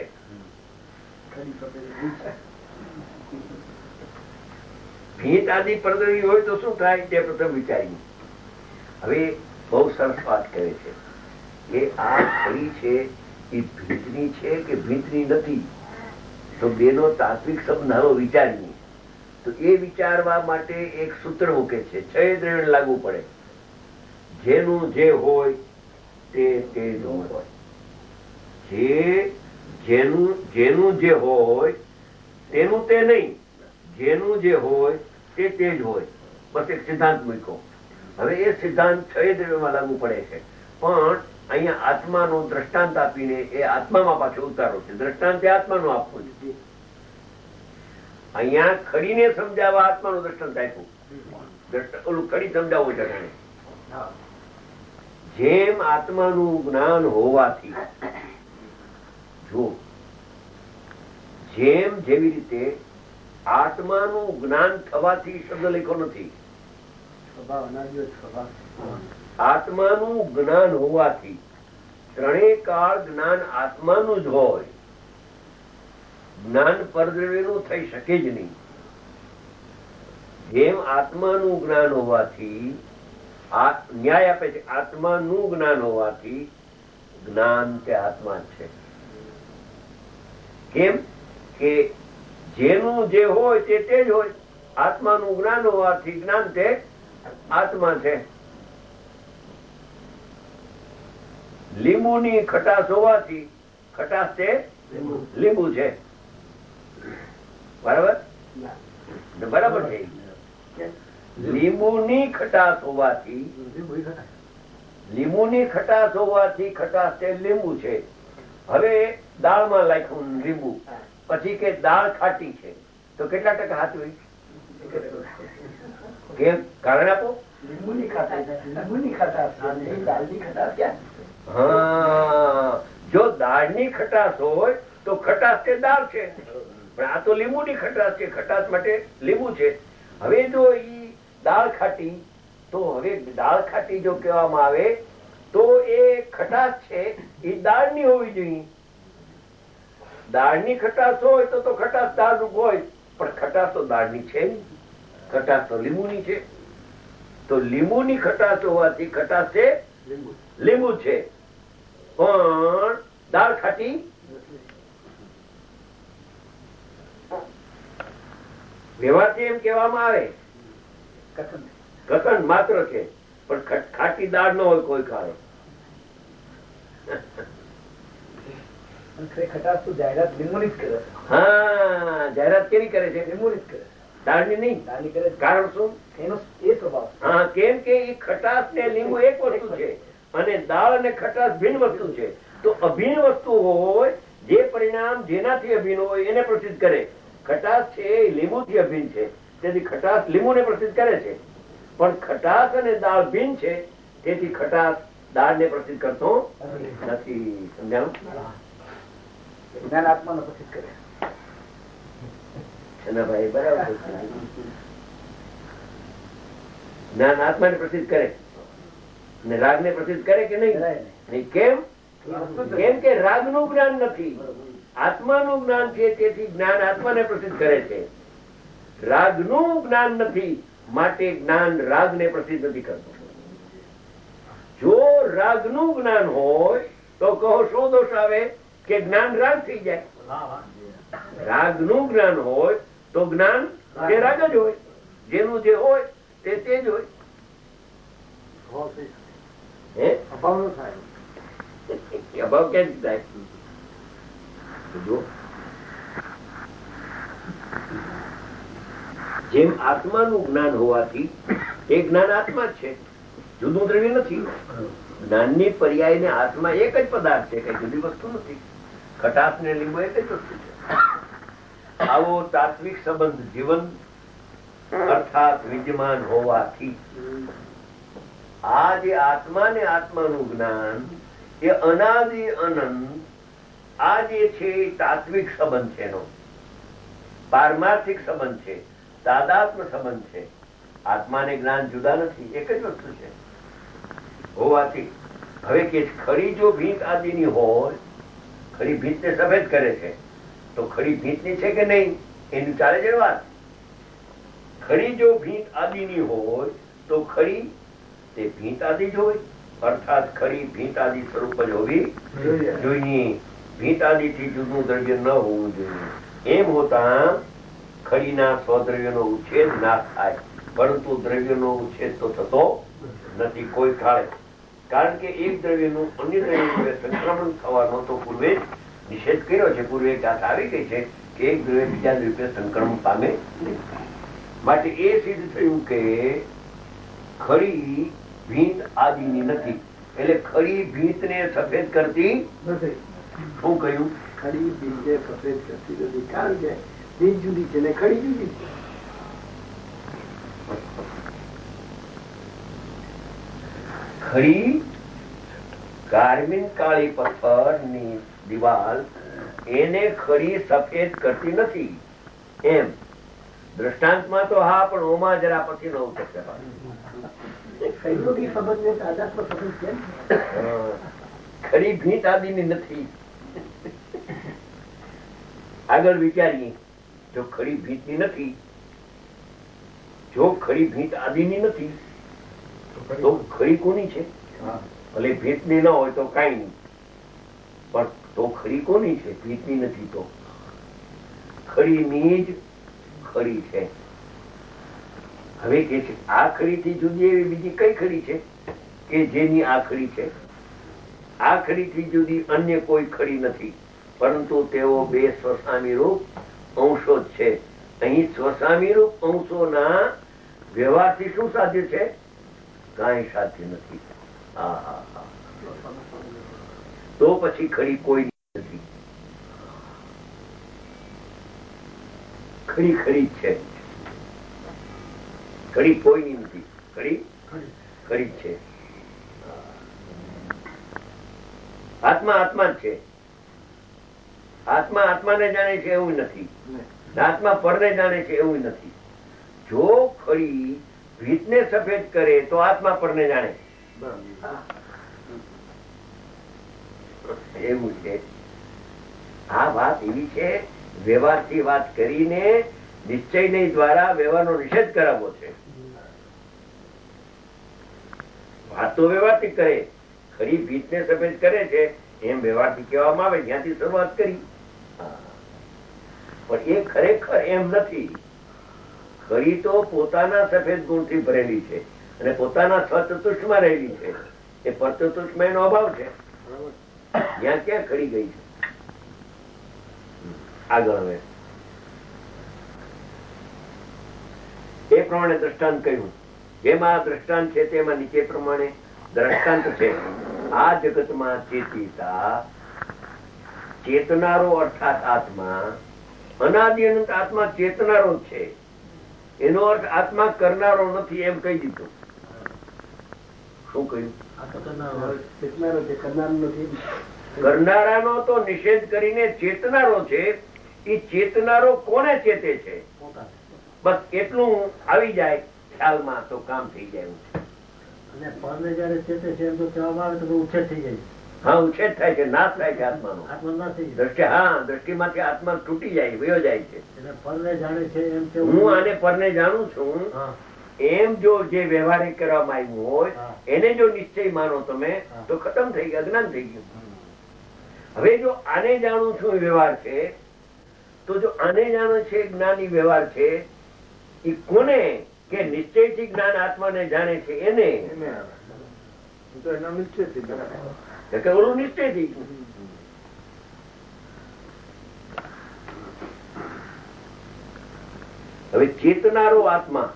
ભીંત આદિ પરદરી હોય તો શું થાય તે પ્રથમ વિચાર્યું. હવે બહુ સરસ વાત કરે છે કે આ ખડી છે એ ભીંતની છે કે ભીંતની નથી. તો બેનો તાત્વિક સંબંધ વિચારીએ તો એ વિચારવા માટે એક સૂત્ર મૂકે છે, 6 દ્રવ્ય લાગુ પડે. જેનું જે હોય તે જ હોય. જેનું જે હોય તેનું તે નહીં, જેનું જે હોય તે જ હોય. બસ એક સિદ્ધાંત મૂક્યો. હવે એ સિદ્ધાંત 6 દ્રવ્યમાં લાગુ પડે છે, પણ અહીંયા આત્માનું દ્રષ્ટાંત આપીને એ આત્મામાં પાછો ઉતારો છે. દ્રષ્ટાંત આત્માનું આપવું છે. અહીંયા ખડીને સમજાવવા આત્માનું દ્રષ્ટાંત આપ્યું. ઓલું ખડી સમજાવવું છે. જેમ આત્માનું જ્ઞાન હોવાથી, જો જેવી રીતે આત્માનું જ્ઞાન થવાથી શબ્દ લખ્યો નથી. આત્માનું જ્ઞાન હોવાથી ત્રણેય કાળ જ્ઞાન આત્માનું જ હોય. જ્ઞાન પરદ્રવ્યનું થઈ શકે જ નહીં. જેમ આત્માનું જ્ઞાન હોવાથી ન્યાય આપે છે. આત્માનું જ્ઞાન હોવાથી જ્ઞાન તે આત્મા જ છે. કેમ કે જેનું જે હોય તે જ હોય. આત્માનું જ્ઞાન હોવાથી જ્ઞાન તે આત્મા છે. લીંબુની ખટાશ હોવાથી ખટાશ તે લીંબુ છે. બરાબર બરાબર છે. લીંબુની ખટાશ હોવાથી ખટાશ તે લીંબુ છે. હવે દાળમાં નાખ્યું લીંબુ, પછી કે દાળ ખાટી છે, તો કેટલા ટકા હાથવી? કેમ? કારણ આપો. હા, જો દાળની ખટાશ હોય તો ખટાશ તે દાળ છે, પણ આ તો લીંબુની ખટાશ છે. ખટાશ માટે લીંબુ છે. હવે જો ઈ દાળ ખાટી, તો હવે દાળ ખાટી જો કહેવામાં આવે તો એ ખટાશ છે એ દાળની હોવી જોઈએ. દાળની ખટાશ હોય તો ખટાશ દાળ રૂપ હોય, પણ ખટાશ તો દાળની છે નહીં. ખટાશ તો લીંબુની છે. તો લીંબુની ખટાશ હોવાથી ખટાશ છે લીંબુ છે, પણ દાળ ખાટી. વ્યવહારથી એમ કહેવામાં આવે કથન માત્ર છે, પણ ખાટી દાળ ન હોય કોઈ કાળે. હા, જાહેરાત કેવી કરે છે? દાળની નહીં. કારણ શું? હા, કેમ કે એ ખટાશ ને લીંબુ એક વસ્તુ છે અને દાળ અને ખટાશ ભિન્ન વસ્તુ છે. તો અભિન્ન વસ્તુ હોય, જે પરિણામ જેનાથી અભિન્ન હોય એને પ્રસિદ્ધ કરે. ખટાશ છે એ લીંબુ થી અભિન્ન છે, તેથી ખટાશ લીંબુ ને પ્રસિદ્ધ કરે છે. પણ ખટાશ અને દાળ ભિન્ન છે, તેથી ખટાશ દાળ ને પ્રસિદ્ધ કરતો નથી. સમજાણું? જ્ઞાન આત્માને પ્રસિદ્ધ કરે. ભાઈ બરાબર. જ્ઞાન આત્માને પ્રસિદ્ધ કરે અને રાગ ને પ્રસિદ્ધ કરે કે નહીં? કેમ? કેમ કે રાગ નું જ્ઞાન નથી, આત્માનું જ્ઞાન છે, તેથી જ્ઞાન આત્માને પ્રસિદ્ધ કરે છે. રાગ નું જ્ઞાન નથી, માટે જ્ઞાન રાગ ને પ્રસિદ્ધ નથી કરતું. જો રાગ નું જ્ઞાન હોય તો કહો શું દોષ આવે કે જ્ઞાન રાગ થઈ જાય? રાગ નું જ્ઞાન હોય તો જ્ઞાન તે રાગ જ હોય. જેનું જે હોય તે જ હોય. અભાવ કેમ થાય? જો જેમ આત્માનું જ્ઞાન હોવાથી એ જ્ઞાન આત્મા જ છે, જુદું દ્રવ્ય નથી. જ્ઞાનની પર્યાય ને આત્મા એક જ પદાર્થ છે, કઈ જુદી વસ્તુ નથી. ખટાશ ને લીંબુ એક જ વસ્તુ છે. આવો તાત્વિક સંબંધ જીવન અર્થાત વિદ્યમાન હોવાથી આ જે આત્મા ને આત્માનું જ્ઞાન એ અનાદિ અનંત આ જે છે તાત્વિક સંબંધ છે, એનો પારમાર્થિક સંબંધ છે. તાદાત્મ સંબંધ છે. આત્મા ને જ્ઞાન જુદા નથી, એક જ વસ્તુ છે હોવાથી. હવે કે ખરી જો ભીંત આદિની હોય, ખરી ભીંત ને સફેદ કરે છે, તો ખરી ભીંતની છે કે નહીં એનું ચાલે છે વાત. ખરી જો ભીંત આદિની હોય તો ખરી તે ભીંત આદિ જ હોય, અર્થાત ખરી ભીંત આદિ સ્વરૂપ જ હોવી જોઈએ. ભીંત આદિ થી જુદું દ્રવ્ય ન હોવું જોઈએ. એમ હોતા ખરીના સ્વદ્રવ્યનો ઉચ્છેદ નાશ થાય, પરંતુ દ્રવ્યનો ઉચ્છેદ તો થતો નથી કોઈ કાળે. કારણ કે એક દ્રવ્યનું અન્ય દ્રવ્ય સંક્રમણ થવાનો તો પૂર્વે જ નિષેધ કર્યો છે. પૂર્વે વાત આવી ગઈ છે કે એક દ્રવ્ય બીજા દ્રવ્ય સંક્રમણ પામે નહીં. માટે એ સિદ્ધ થયું કે ખરી ભીંત આદિની નથી, એટલે ખરી ભીંત ને સફેદ કરતી નથી. શું કહ્યું? ખરી ભીંતે સફેદ કરતી નથી, કારણ કે ભીંત જુદી છે ને ખરી જુદી છે. ખરી કાર્બન કાળી પથ્થરની દિવાલ એને ખરી સફેદ કરતી નથી. એમ દ્રષ્ટાંતમાં તો હા, પણ ઓમાં જરા પછી ન ઉતરશે. ખરી ભીંત આદિની નથી. આગળ વિચારીએ, જો ખરી ભીંતની નથી, જો ખરી ભીંત આદિની નથી તો ખરી કોની છે? ભલે ભીંતની ન હોય તો કઈ નહીં, પણ તો ખરી કોની છે? ભીંતની નથી તો ખરીની જ ખરી છે. હવે કે છે આ ખરી થી જુદી એવી બીજી કઈ ખરી છે કે જેની આ ખરી છે? આ ખરી થી જુદી અન્ય કોઈ ખરી નથી, પરંતુ તેઓ બે સ્વસામી રૂપ અંશો જ છે. અહીં સ્વસામી રૂપ અંશોના વ્યવહારથી શું સાધ્ય છે? કાંઈ સાધ્ય નથી. તો પછી ખરી કોઈ નથી. ખરી ખરી છે, ખરી કોઈની નથી. ખરી ખરી છે. આત્મા આત્મા જ છે. આત્મા આત્માને જાણે છે એવું નથી, આત્મા પરને જાણે છે એવું નથી. જો ખરી ભીતને સફેદ કરે તો આત્મા પરને જાણે એવું છે. આ વાત એવી છે, વ્યવહારથી વાત કરીને નિશ્ચય દ્વારા વ્યવહારનો નિષેધ કરાવવો છે. વાત તો વ્યવહારથી કરે, ખરી ભીતને સફેદ કરે છે એમ વ્યવહારથી કહેવામાં આવે, જ્યાંથી શરૂઆત કરી. પણ એ ખરેખર એમ નથી. ખરી તો પોતાના સફેદ ગુણથી ભરેલી છે અને પોતાના સ્વચતુષ્ટમાં રહેલી છે. એ પરચતુષ્ટમાં એનો અભાવ છે. ત્યાં ક્યાં ખરી ગઈ છે? આગળ હવે એ પ્રમાણે દ્રષ્ટાંત કહ્યું. જેમાં દ્રષ્ટાંત છે તેમાં નીચે પ્રમાણે દ્રષ્ટાંત છે. આ જગતમાં ચેતીતા ચેતનારો અર્થાત આત્મા, અનાદિ અનંત આત્મા ચેતનારો જ છે. એનો અર્થ આત્મા કરનારો નથી એમ કહી દીધું. શું કહ્યું? કરનારાનો તો નિષેધ કરીને ચેતનારો છે. એ ચેતનારો કોને ચેતે છે? બસ એટલું આવી જાય ખ્યાલમાં તો કામ થઈ જાય. અને પરને જયારે ચેતે છે એમ તો કહેવામાં આવે તો ઉછેદ થઈ જાય. હા, ઉછેદ થાય છે, નાશ થાય છે આત્માનો. દ્રષ્ટિ, હા, દ્રષ્ટિમાંથી આત્મા તૂટી જાય, વયો જાય છે. પરને જાણે છે એમ કે હું આને પરને જાણું છું એમ જો જે વ્યવહારિક કરવામાં આવ્યું હોય એને જો નિશ્ચય માનો તમે તો ખતમ થઈ ગયા, જ્ઞાન થઈ ગયું. હવે જો આને જાણું છું વ્યવહાર છે, તો જો આને જાણો છે જ્ઞાની વ્યવહાર છે, એ કોને? કે નિશ્ચયથી જ્ઞાન આત્માને જાણે છે એને. ઓલું નિશ્ચયથી. હવે ચેતનારો આત્મા,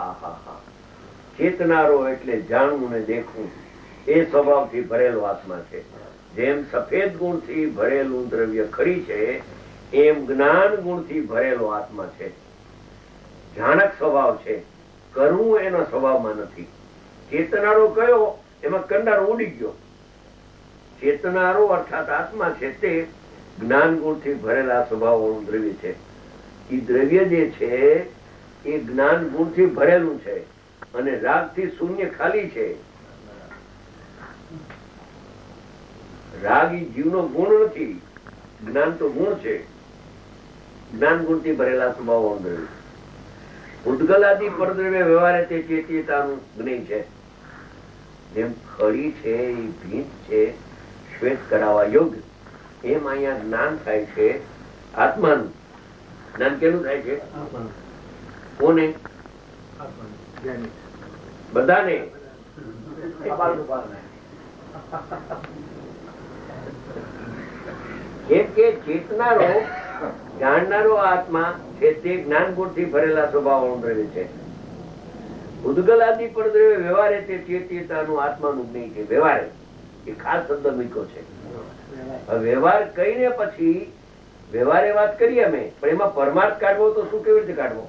ચેતનારો એટલે જાણવું ને દેખવું, એ સ્વભાવથી ભરેલો આત્મા છે. જેમ સફેદ ગુણથી ભરેલું દ્રવ્ય ખરી છે, એમ જ્ઞાન ગુણથી ભરેલો આત્મા છે. જાણક સ્વભાવ છે, કરવું એનો સ્વભાવમાં નથી. ચેતનારો કયો? એમાં કરનારો ઉડી ગયો. ચેતનારો અર્થાત આત્મા છે તે જ્ઞાન ગુણથી ભરેલા સ્વભાવ વાળું દ્રવ્ય છે. એ દ્રવ્ય જે છે એ જ્ઞાન ગુણથી ભરેલું છે અને રાગથી શૂન્ય ખાલી છે. રાગ એ જીવનો ગુણ નથી, જ્ઞાન તો ગુણ છે. જ્ઞાન ગુણથી ભરેલા સ્વભાવ દ્રવ્ય. ઉદ્ગલાદિ પરદ્રવ્ય વ્યવહારે તે ચેતીયતાનું જ્ઞેય છે. જેમ ખડી છે એ ભીંત છે, શ્વેત કરાવવા યોગ્ય, એમ અહીંયા જ્ઞાન થાય છે આત્માનું. જ્ઞાન કેનું થાય છે? કોને? બધાને. કેમ કે ચેતનારો જાણનારો આત્મા છે તે જ્ઞાન ગુણથી ભરેલા સ્વભાવ દ્રવ્ય છે. ઉદ્ગલાદિ પરદ્રવ્ય વ્યવહારે તે ચેતીયતાનું આત્માનું જ્ઞેય છે. વ્યવહારે એ ખાસ શબ્દ મૂક્યો છે. વ્યવહાર કહીને પછી વ્યવહારે વાત કરીએ અમે, પણ એમાં પરમાર્થ કાઢવો તો શું, કેવી રીતે કાઢવો?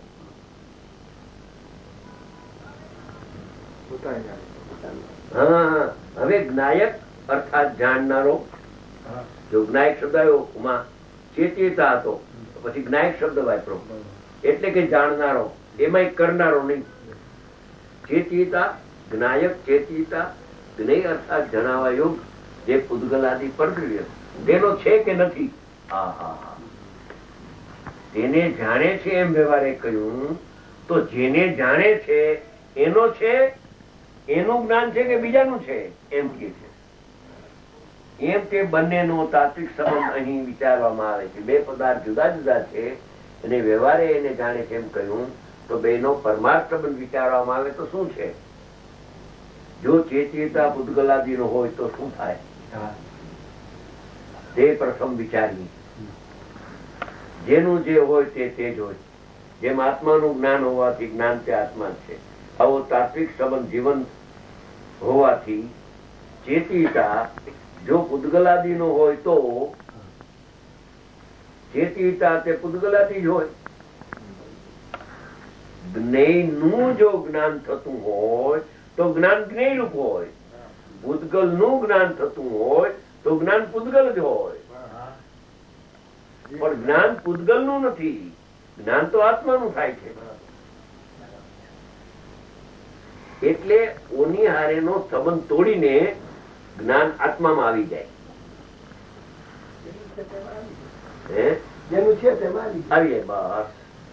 હા, હવે જ્ઞાયક અર્થાત જાણનારો, જો જ્ઞાયક શબ્દ આવ્યો ચેતીયતા હતો પછી જ્ઞાયક શબ્દ વાપરો એટલે કે જાણનારો, એમાં કરનારો નહીં. ચેતીયતા, જ્ઞાયક ચેતીયતા, જ્ઞેય અર્થાત જણાવવા યોગ જે ઉદ્ગલાદિ પરદ્રવ્ય તેનો છે કે નથી? તેને જાણે છે એમ વ્યવહારે કહ્યું તો જેને જાણે છે એનો છે, એનું જ્ઞાન છે કે બીજાનું છે એમ કે છે. એમ કે બંનેનો તાત્વિક સંબંધ અહીં વિચારવામાં આવે છે. બે પદાર્થ જુદા જુદા છે અને વ્યવહારે એને જાણે છે એમ કહ્યું તો બેનો પરમાર્થ સંબંધ વિચારવામાં આવે તો શું છે? જો ચેતીયતા ઉદ્ગલાદિ નો હોય તો શું થાય તે પ્રથમ વિચારીએ. જેનું જે હોય તે જ હોય. જેમ આત્માનું જ્ઞાન હોવાથી જ્ઞાન તે આત્મા છે, આવો તાત્વિક સંબંધ જીવન હોવાથી ચેતીયતા જો પુદ્ગલાદિ નો હોય તો ચેતીયતા તે પુદ્ગલાદિ જ હોય. જ્ઞેય નું જો જ્ઞાન થતું હોય તો જ્ઞાન જ્ઞેય રૂપ હોય. પૂતગલ નું જ્ઞાન થતું હોય તો જ્ઞાન પૂતગલ જ હોય. પણ જ્ઞાન પૂતગલ નું નથી, જ્ઞાન તો આત્માનું થાય છે. એટલે ઓની હારેનો સંબંધ તોડીને જ્ઞાન આત્મામાં આવી જાય. જેનું છે તેમાં આવી જાય બસ.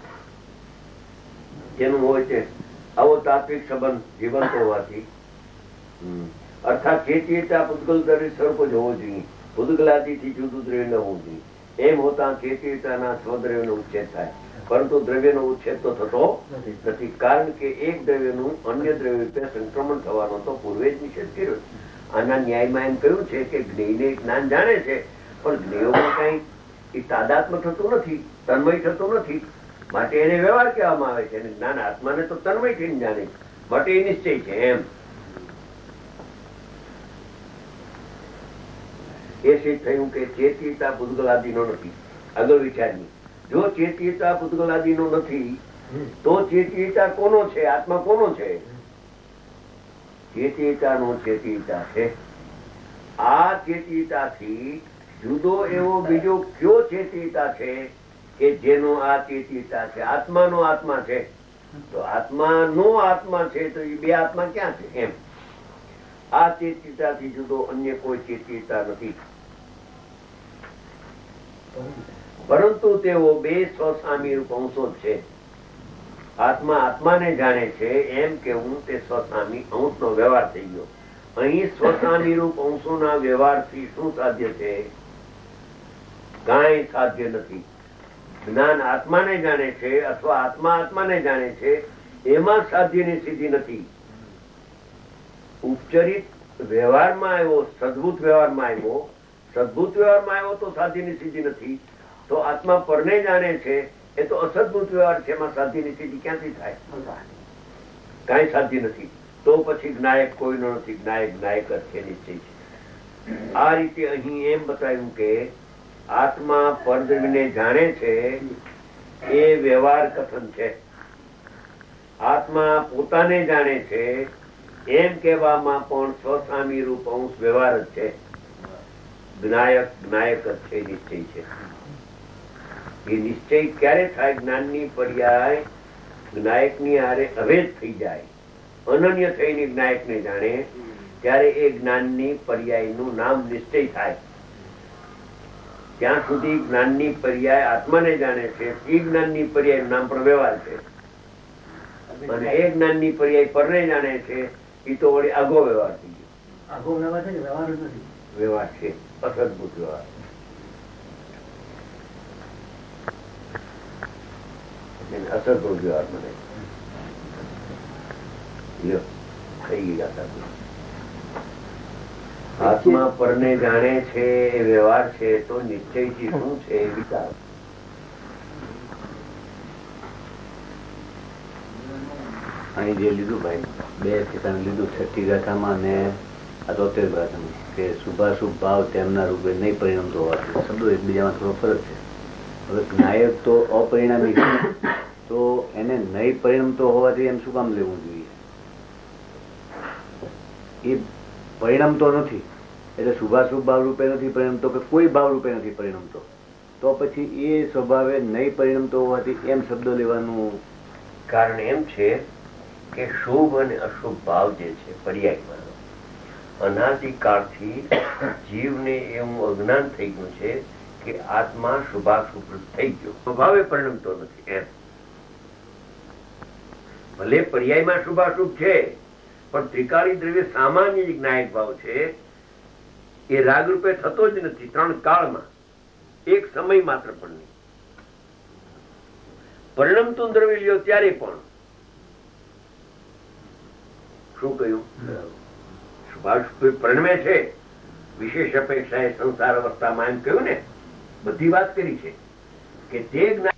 જેનું હોય તે આવો તાત્વિક સંબંધ જીવંત હોવાથી અર્થાત ચેતીયતા પૂતગલ દ્રવ્ય સ્વરૂપ જ હોવો જોઈએ. પૂતગલાદિ થી જુદું દ્રવ્ય ન હોવું જોઈએ. એમ હોતા ચેતીયતાના સ્વદ્રવ્ય નો ઉચ્છેદ થાય, પરંતુ દ્રવ્ય નો ઉચ્છેદ તો થતો નથી. કારણ કે એક દ્રવ્ય નું અન્ય દ્રવ્ય રૂપે સંક્રમણ થવાનો તો પૂર્વે જ નિષેધ કર્યો. આના ન્યાયમાં એમ કહ્યું છે કે જ્ઞેયને જ્ઞાન જાણે છે પણ જ્ઞેયોમાં કઈ એ તાદાત્મ્ય થતું નથી, તન્મય થતું નથી, માટે એને વ્યવહાર કહેવામાં આવે છે. અને જ્ઞાન આત્માને તો તન્મય થઈને જાણે છે, માટે એ નિશ્ચય છે. એમ એ સિદ્ધ થયું કે ચેતીયતા પૂતગલાદિ નો નથી. આગળ વિચારીએ, જો ચેતીયતા પૂતગલાદિ નો નથી તો ચેતીયતા કોનો છે? આત્મા કોનો છે? ચેતીયતા નો ચેતીયતા છે. આ ચેતીયતાથી જુદો એવો બીજો કયો ચેતીયતા છે કે જેનો આ ચેતીયતા છે? આત્માનો આત્મા છે તો આત્માનો આત્મા છે તો એ બે આત્મા ક્યાં છે? એમ આ ચેતીયતાથી જુદો અન્ય કોઈ ચેતીયતા નથી, પરંતુ તેઓ બે સ્વસામી રૂપ અંશો છે. આત્મા આત્માને જાણે છે એમ કેવું તે સ્વસામી અંશ નો વ્યવહાર થઈ ગયો. અહીં સ્વસામી રૂપ અંશોના વ્યવહારથી શું સાધ્ય છે? કાંઈ સાધ્ય નથી. જ્ઞાન આત્માને જાણે છે અથવા આત્મા આત્માને જાણે છે એમાં સાધ્યની સિદ્ધિ નથી. ઉપચરિત વ્યવહારમાં આવ્યો, સદભૂત વ્યવહારમાં આવ્યો, સદભૂત વ્યવહારમાં આવ્યો તો સાધ્યની સિદ્ધિ નથી. તો આત્મા પરને જાણે છે એ તો અસદભૂત વ્યવહાર છે, એમાં સાધ્યની સિદ્ધિ ક્યાંથી થાય? કાંઈ સાધ્ય નથી. તો પછી જ્ઞાયક કોઈનો નથી. જ્ઞાયક જ્ઞાયક જ છે, નિશ્ચય છે. આ રીતે અહીં એમ બતાવ્યું કે આત્મા પરદ્રવ્યને જાણે છે એ વ્યવહાર કથન છે. આત્મા પોતાને જાણે છે એમ કહેવામાં પણ સ્વસામી રૂપ અંશ વ્યવહાર જ છે. જ્ઞાયક જ્ઞાયક જ છે, નિશ્ચય છે. એ નિશ્ચય ક્યારે થાય? જ્ઞાનની પર્યાય જ્ઞાયકની હારે અભેદ થઈ જાય, અનન્ય થઈને જ્ઞાયકને જાણે, ત્યારે એ જ્ઞાનની પર્યાયનું નામ નિશ્ચય થાય. ત્યાં સુધી જ્ઞાનની પર્યાય આત્માને જાણે છે, એ જ્ઞાનની પર્યાયનું નામ પણ વ્યવહાર છે. અને એ જ્ઞાનની પર્યાય પરને જાણે છે, એ તો વળી આગો વ્યવહાર થઈ ગયો. આગો વ્યવહાર છે કે વ્યવહાર જ નથી? વ્યવહાર છે, અસદભૂત વ્યવહાર. અસદભૂત વ્યવહાર મને થઈ ગઈ ગાતા. આત્મા પરને જાણે છે એ વ્યવહાર છે, તો નિશ્ચયથી શું છે એ વિચાર. અહીં જે લીધું ભાઈ, બે ઠેકાણે લીધું, છઠ્ઠી ગાથામાં અને આ 73 ગાથામાં, કે શુભાશુભ ભાવ તેમના રૂપે નહીં પરિણમતો હોવાથી. શબ્દો એકબીજામાં થોડો ફરક છે. હવે જ્ઞાયક તો અપરિણામી છે, તો એને નહીં પરિણમતો હોવાથી એમ શું કામ લેવું જોઈએ? એ પરિણમતો નથી એટલે શુભાશુભ ભાવ રૂપે નથી પરિણમતો, કે કોઈ ભાવ રૂપે નથી પરિણમતો, તો પછી એ સ્વભાવે નહીં પરિણમતો હોવાથી એમ શબ્દ લેવાનું કારણ એમ છે કે શુભ અને અશુભ ભાવ જે છે પર્યાયમાં, અનાદિકાળથી જીવને એવું અજ્ઞાન થઈ ગયું છે કે આત્મા શુભાશુભ થઈ ગયો, સ્વભાવે પરિણમતો નથી. એમ ભલે પર્યાયમાં શુભાશુભ છે, પણ ત્રિકાળી દ્રવ્ય સામાન્ય જ્ઞાયક ભાવ છે, એ રાગ રૂપે થતો જ નથી. 3 કાળમાં એક સમય માત્ર પણ નહીં. પરિણમતું દ્રવ્ય લ્યો ત્યારે પણ શું કહ્યું? શુભાશુભ પરિણમે છે, વિશેષ અપેક્ષા એ સંસાર અવસ્થામાં. એમ કહ્યું ને, બધી વાત કરી છે કે તે જ્ઞાન